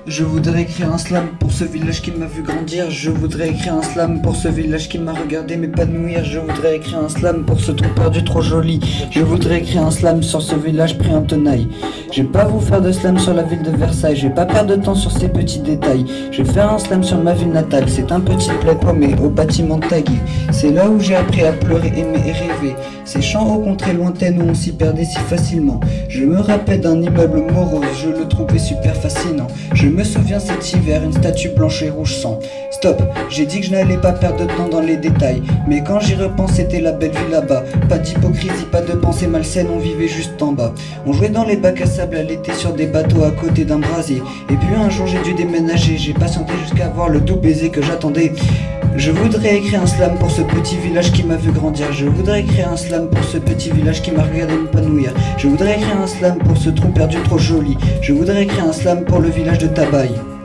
Je voudrais écrire un slam pour ce village qui m'a vu grandir. Je voudrais écrire un slam pour ce village qui m'a regardé m'épanouir. Je voudrais écrire un slam pour ce trou perdu trop joli. Je voudrais écrire un slam sur ce village pris en tenaille. Je vais pas vous faire de slam sur la ville de Versailles. Je vais pas perdre de temps sur ces petits détails. Je vais faire un slam sur ma ville natale. C'est un petit bled paumé au bâtiment tagué. C'est là où j'ai appris à pleurer, aimer et rêver. Ces champs aux contrées lointaines où on s'y perdait si facilement. Je me rappelle d'un immeuble morose, je le trouvais super fascinant. Je me souviens cet hiver, une statue blanche et rouge sang. Stop, j'ai dit que je n'allais pas perdre de temps dans les détails. Mais quand j'y repense, c'était la belle vie là-bas. Pas d'hypocrisie, pas de pensée malsaine, on vivait juste en bas. On jouait dans les bacs à sable à l'été sur des bateaux à côté d'un brasier. Et puis un jour j'ai dû déménager, j'ai patienté jusqu'à voir le doux baiser que j'attendais. Je voudrais écrire un slam pour ce petit village qui m'a vu grandir. Je voudrais écrire un slam pour ce petit village qui m'a regardé m'épanouir. Je voudrais écrire un slam pour ce trou perdu trop joli. Je voudrais écrire un slam pour le village de Tabaye.